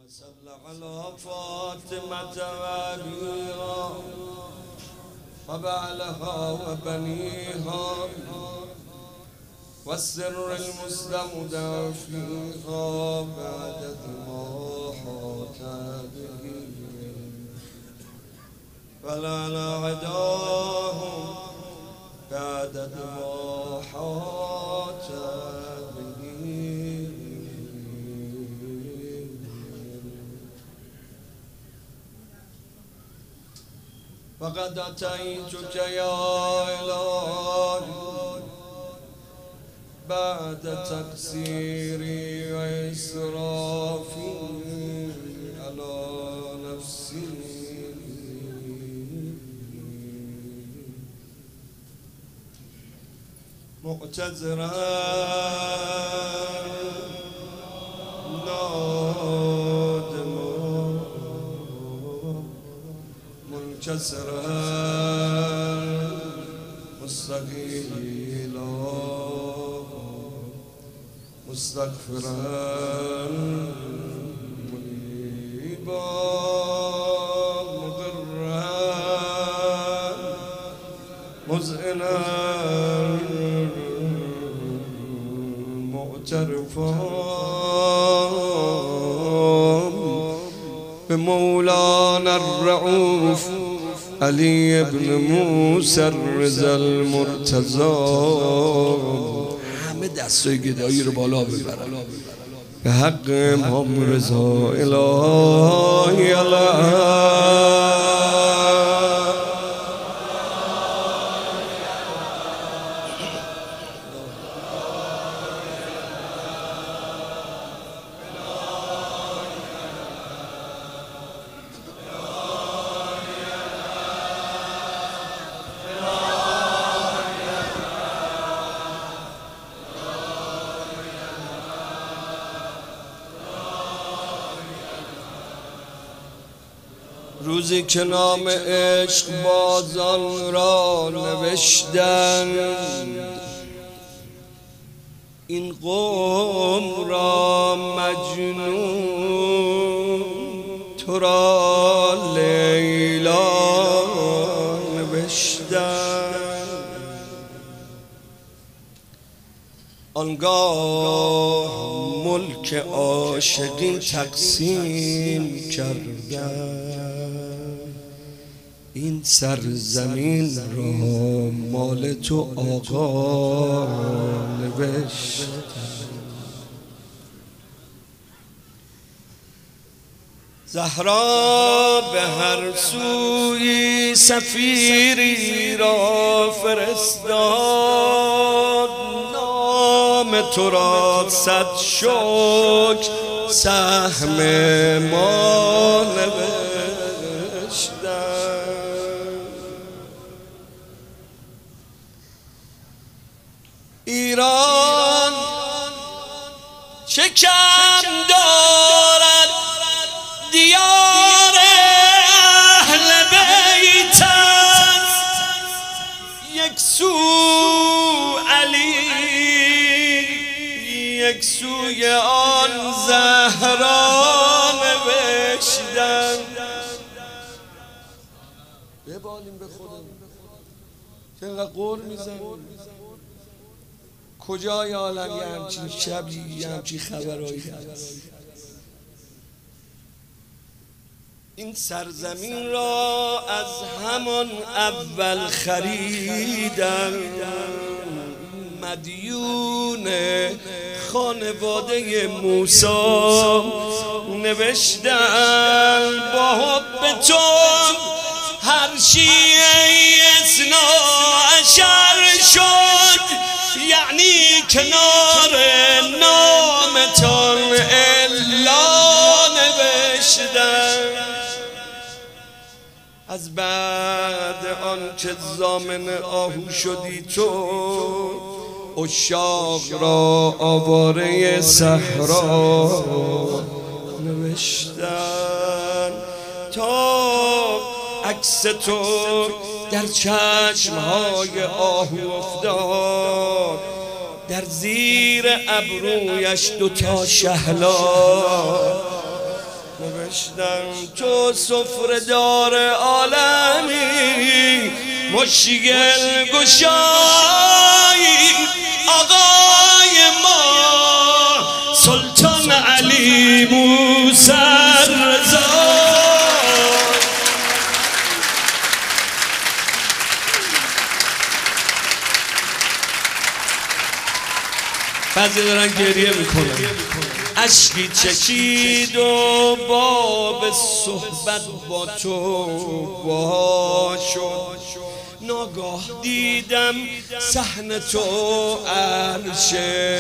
صل على فاطمة وأبيها وبعلها وبنيها والسر المستودع فيها بعد ما حاط به ولا عداهم بعد ما حاط به فقد أتيتك يا إلهي بعد تقصيري وإسرافي على نفسي معتذرا نادما منكسرا مستقيلا مستغفرا منيبا مضرا مذعنا معترفا بمولانا الرؤوف علي بن موسى الرضا المرتضى همه دستای گدایی رو بالا ببرن به حق امام رضا الهی الله. روزی که نام عشق بازان را نوشتند این قوم را مجنون تو را لیلا نوشتند آنگاه ملک عاشقین تقسیم کردند این سرزمین را مال تو آقا نوشت. زهرا به هر سوی سفیری را فرستاد نام تو را صد شکر سهم ما نوشتند. ایران چه کم دارد دیار اهل بیت است یک سو علی یک سوی آن زهرا نوشتند. ببالیم به خودمون که اینقدر قول میزنیم کجای عالم یه همچین شبی یه همچین خبرهایی هست. این سرزمین را از همان اول خریدن مدیون خانواده موسی نوشتن با حب تو هر شیعه اثنا عشر شد یعنی کنار نامتان الا نوشتن. از بعد آن که ضامن آهو شدی تو عشاق را آواره صحرا نوشتن تا عکس تو در چشمهای آهو افتاد در زیر ابرویش دوتا شهلا نوشتم تو سفره دار عالمی، مشکل گشایی آقای ما سلطان علی موسی رضا. بعضی دارن گریه میکنن، اشکی چکید و باب صحبت با تو باها شد. ناگاه دیدم صحن تو عرش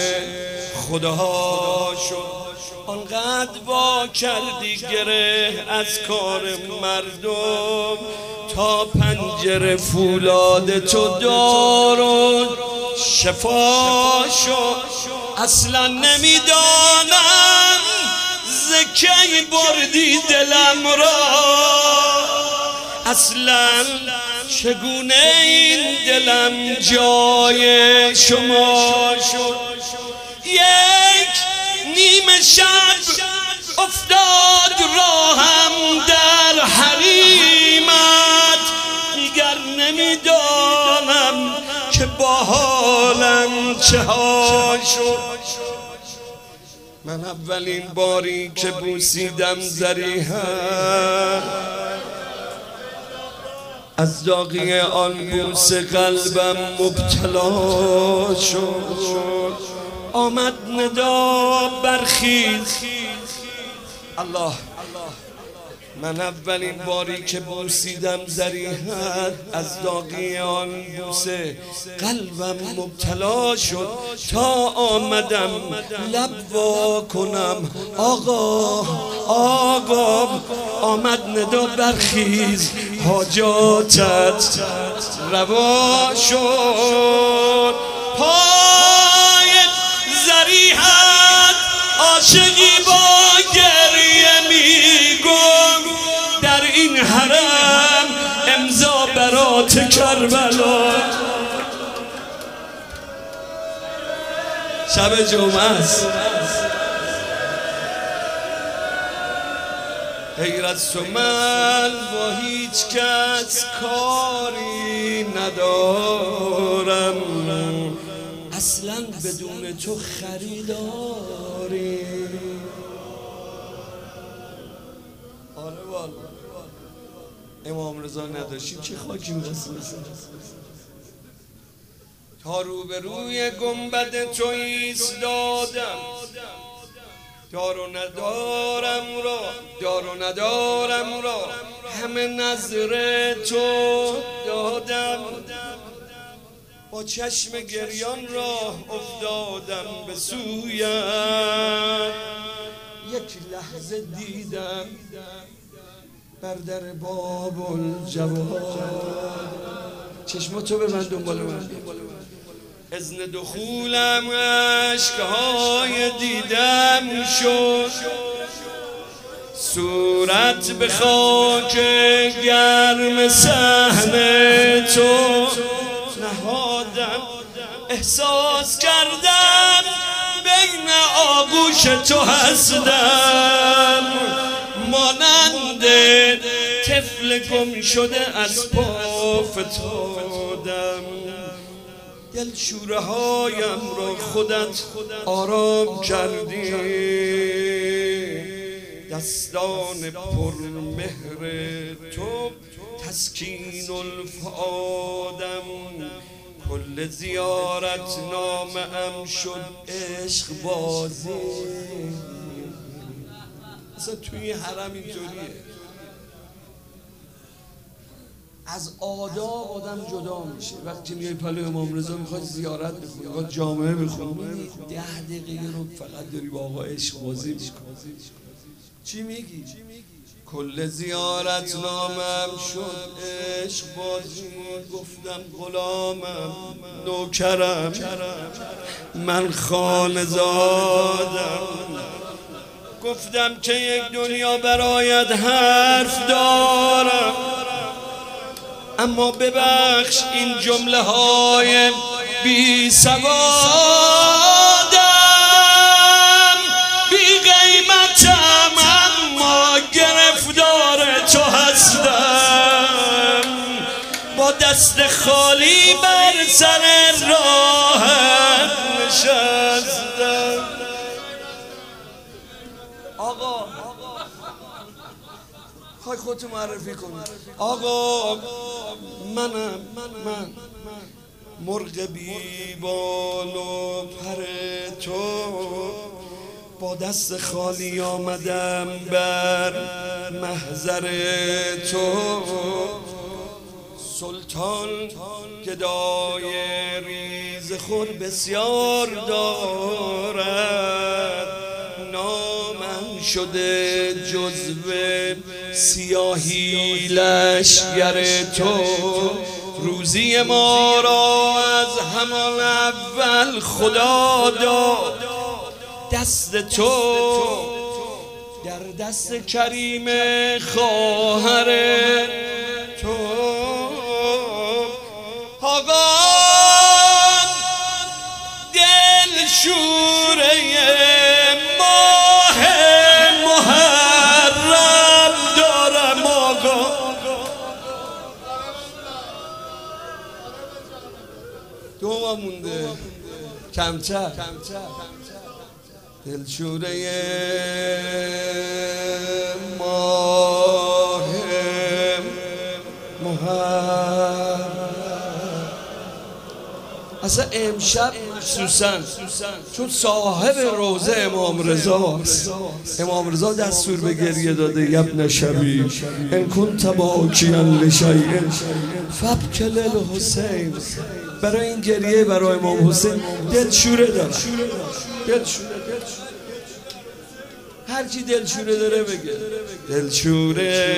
خدا شد. آنقدر وا کردی گره از کار مردم، تا پنجره فولاد تو دار و شفا شد. اصلا نمیدانم ز کی بردی دلم را، اصلا چگونه این دلم جای شما شد. یک نیمه شب افتاد راهم در حریمت، دیگر نمیدانم که با حالم چه ها شد. من اولین باری که بوسیدم ضریحت، از داغی آن بوسه قلبم مبتلا شد. آمد ندا برخیز الله. من اولین باری که بوسیدم ضریحت، از داغی آن بوسه قلبم مبتلا شد. تا آمدم لب وا کنم آقا آقا، آمد ندا برخیز حاجاتت روا شد. پای ضریحت عاشقی با گریه میگم، در این حرم امضا برات کربلا. شب جمعه است، غیر از تو من با هیچ کس کاری ندارم، اصلا بدون تو خریداری. آره والا امام رضا نداشتیم چه خاکی می‌خواستیم تا روبروی گنبد تو ایستادم. دار و ندارم را همه نظر تو دادم. با چشم گریان راه افتادم به سویم، یک لحظه دیدم بر در باب الجواد. چشماتو ببند دنبال من. اذن دخولم اشکهای دیدم شد، صورت به خاک گرم صحن تو نهادم. احساس کردم بین آغوش تو هستم، مانند طفل گم شده از پا فتادم. دل شوره هایم را خودت آرام کردی، دستان پرمهر تو تسکین الفؤادم. کل زیارت نامه ام شد عشق بازی. اصلا توی حرم اینطوریه، از آداب آدم جدا میشه. وقتی میای پلوی امام رضا میخواد زیارت بخونی، میخواد جامعه بخونی، 10 دقیقه رو فقط داری با آقا عشق بازی میکنی. چی میگی؟ کل زیارت نامم شد عشق بازی. گفتم غلامم نوکرم من خانه زادم. گفتم که یک دنیا برایت حرف دارم، اما ببخش این جمله های بی سوادم. بی قیمتم اما بر سر راهت نشستم. آقا خواهی خودتو معرفی کنی. آقا من مرغ بی بال و پر تو، با دست خالی آمدم بر محضر تو. سلطان گدای ریز خور بسیار دارد، نامم شده جزو سیاهی لشگر تو. روزی ما را از همان اول خدا داد، دست تو در دست کریم خواهر تو. آقا دل شوره ماه محرم دارم. آقا دوما مونده کمتر. دلشوره ماه محرم. اصلا امشب مخصوصا چون صاحب روزه امام رضا است، امام رضا دستور به گریه داده یبن شبی ان کنت باکیا لشیء فابک للحسین. برای این گریه برای امام حسین دلشوره داره. هر کی دلشوره داره بگه دلشوره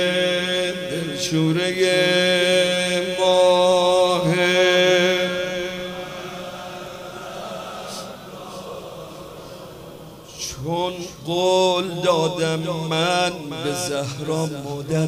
ماه. چون قول دادم من به زهرا مادر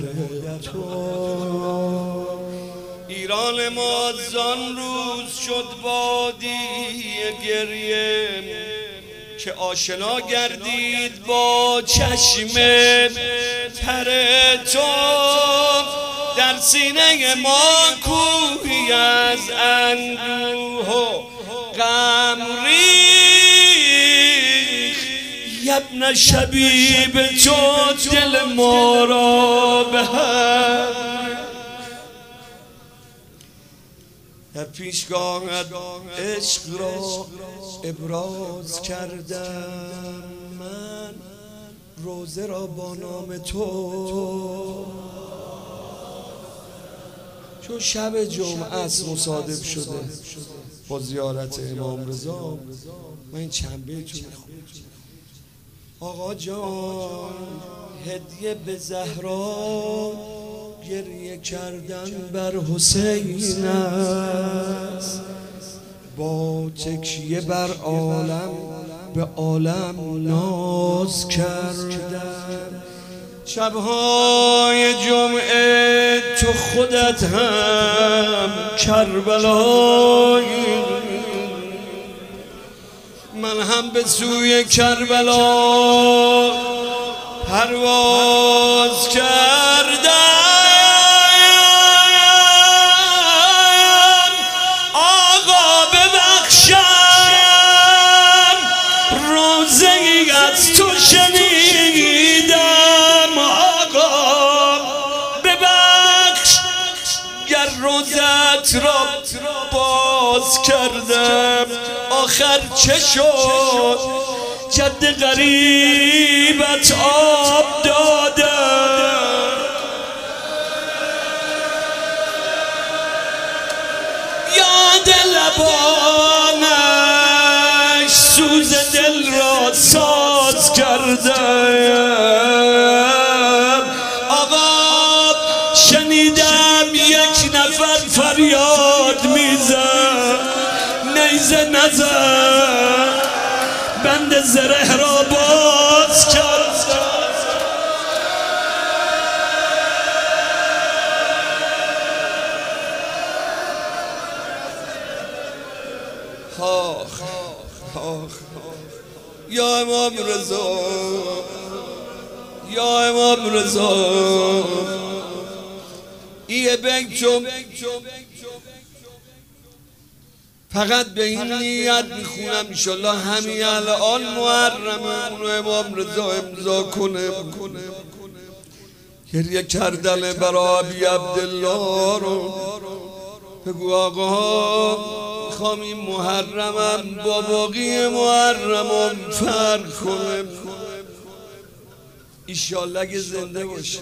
تو، ایران ما زان روز شد وادی گریه که آشنا گردید با چشم تر تو. در سینه ما کوهی از اندوه و غم ریخت، یبن شبیب تو دل ما را به هم. در پیشگاهت عشق را ابراز کردم من، روزه را با نام تو. چون شب جمعه است مصادف شده با زیارت امام رضا، من این چند بیت رو میخونم. آقا جان هدیه به زهرا، گریه کردن بر حسین است. با تکیه بر عالم به عالم ناز کردن. شبهای جمعه تو خودت هم کربلایی، من هم به سوی کربلا پرواز کردم. آقا ببخشم روزه ای از تو شنیدم. آقا ببخش گر روزت را باز کردم. آخر چه شد جد غریبت آب دادم. یاد لبانش سوز دل را ساز کردم. آقا شنیدم یک نفر فریاد میزد، نیزه نزد، بند زره را باز کرد. یا امام رضا، یا امام رضا، یه بیتم فقط به این نیت میخونم انشالله همین الان محرمه اونو امام رضا امضا کنه. گریه کردن برای ابی عبدالله رو بگو آقا میخوام این محرمم با باقی محرمم فرق کنه. ایشالله اگه زنده باشه.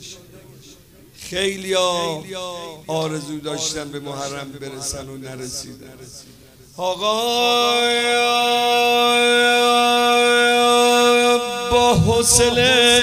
خیلی آرزو داشتن به محرم برسن و نرسیدن. آقا با حوصله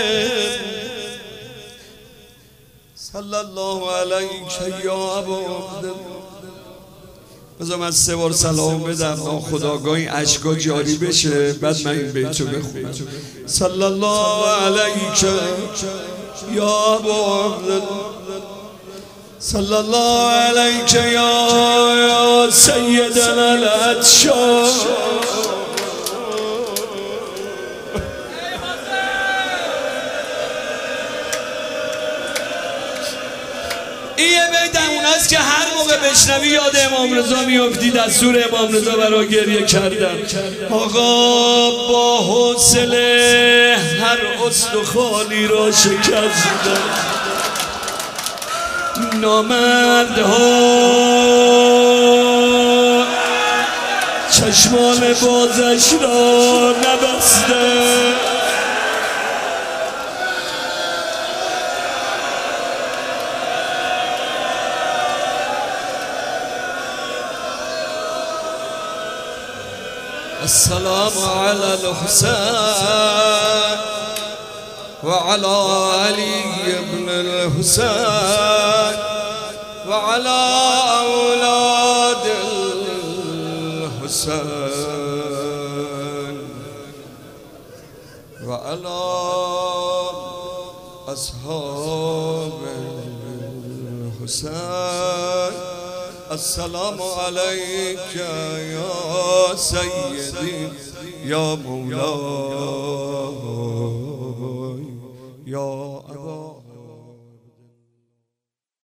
صلی الله علیک یا ابا عبدالله. بذار من 3 بار سلام بدم ناخودآگاهی اشکا جاری بشه بعد من این بیتو بخونم. صلی الله علیک یا ابا عبدالله، صلی الله علیک یا سیدنا الاتشار. این بیت اوناست که هر موقع بشنوی یاد امام رضا میفتی. دستور امام رضا برای گریه کردن. آقا با حوصله هر استخوانی را شکستن. نامردها چشمان بازش را نبسته. السلام على الحسين وعلى علي بن الحسين وعلى أولاد الحسين وعلى أصحاب الحسين. السلام عليك يا سيدي يا مولاي يا